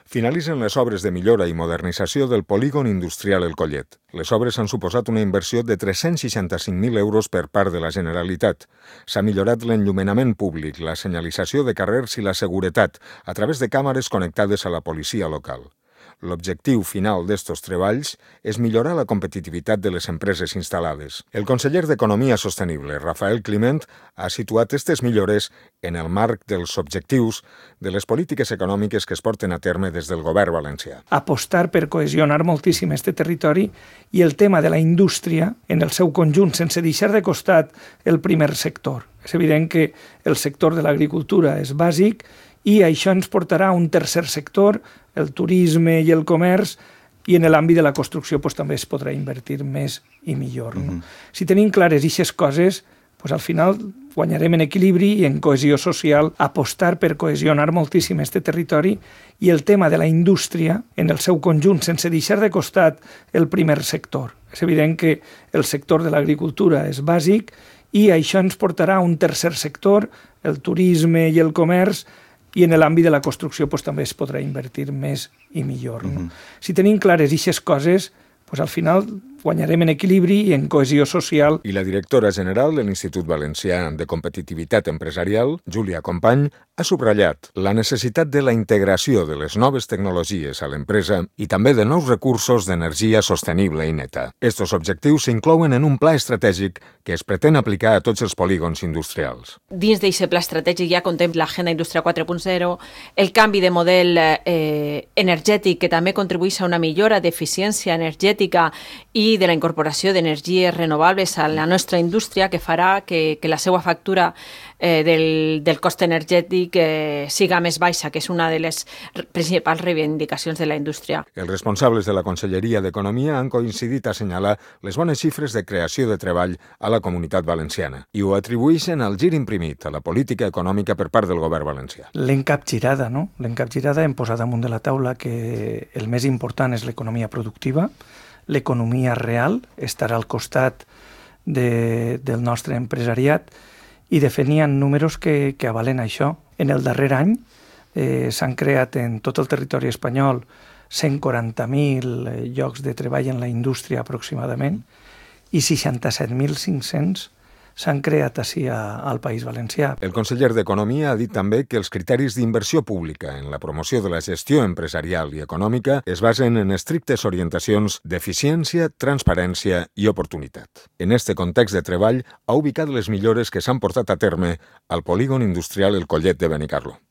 Finalitzen les obres de millora i modernització del polígon industrial El Collet. Les obres han suposat una inversió de 365.000 euros per part de la Generalitat. S'ha millorat l'enllumenament públic, la senyalització de carrers i la seguretat a través de càmeres connectades a la policia local. L'objectiu final d'estos treballs és millorar la competitivitat de les empreses instal·lades. El conseller d'Economia Sostenible, Rafael Climent, ha situat aquestes millores en el marc dels objectius de les polítiques econòmiques que es porten a terme des del govern valencià. Apostar per cohesionar moltíssim este territori i el tema de la indústria en el seu conjunt, sense deixar de costat el primer sector. És evident que el sector de l'agricultura és bàsic i això ens portarà a un tercer sector, el turisme i el comerç, i en l'àmbit de la construcció també es podrà invertir més i millor. No? Si tenim clares aquestes coses, al final guanyarem en equilibri i en cohesió social. Apostar per cohesionar moltíssim este territori i el tema de la indústria en el seu conjunt, sense deixar de costat el primer sector. És evident que el sector de l'agricultura és bàsic i això ens portarà a un tercer sector, el turisme i el comerç, i en l'àmbit de la construcció també es podrà invertir més i millor. No? Si tenim clares aquestes coses, al final guanyarem en equilibri i en cohesió social. I la directora general de l'Institut Valencià de Competitivitat Empresarial, Júlia Company, ha subratllat la necessitat de la integració de les noves tecnologies a l'empresa i també de nous recursos d'energia sostenible i neta. Estos objectius s'inclouen en un pla estratègic que es pretén aplicar a tots els polígons industrials. Dins d'aquest pla estratègic ja contempla l'Agenda Indústria 4.0, el canvi de model energètic que també contribueix a una millora d'eficiència energètica i de la incorporació d'energies renovables a la nostra indústria, que farà que la seva factura del cost energètic siga més baixa, que és una de les principals reivindicacions de la indústria. Els responsables de la Conselleria d'Economia han coincidit a assenyalar les bones xifres de creació de treball a la Comunitat Valenciana i ho atribueixen al gir imprimit a la política econòmica per part del govern valencià. L'hem capgirada, no? L'hem capgirada, hem posat damunt de la taula que el més important és l'economia productiva, l'economia real estarà al costat del nostre empresariat i de fet n'hi ha números que avalen això. En el darrer any s'han creat en tot el territori espanyol 140.000 llocs de treball en la indústria aproximadament i 67.500 s'han creat així al País Valencià. El conseller d'Economia ha dit també que els criteris d'inversió pública en la promoció de la gestió empresarial i econòmica es basen en estrictes orientacions d'eficiència, transparència i oportunitat. En este context de treball ha ubicat les millores que s'han portat a terme al polígon industrial El Collet de Benicarló.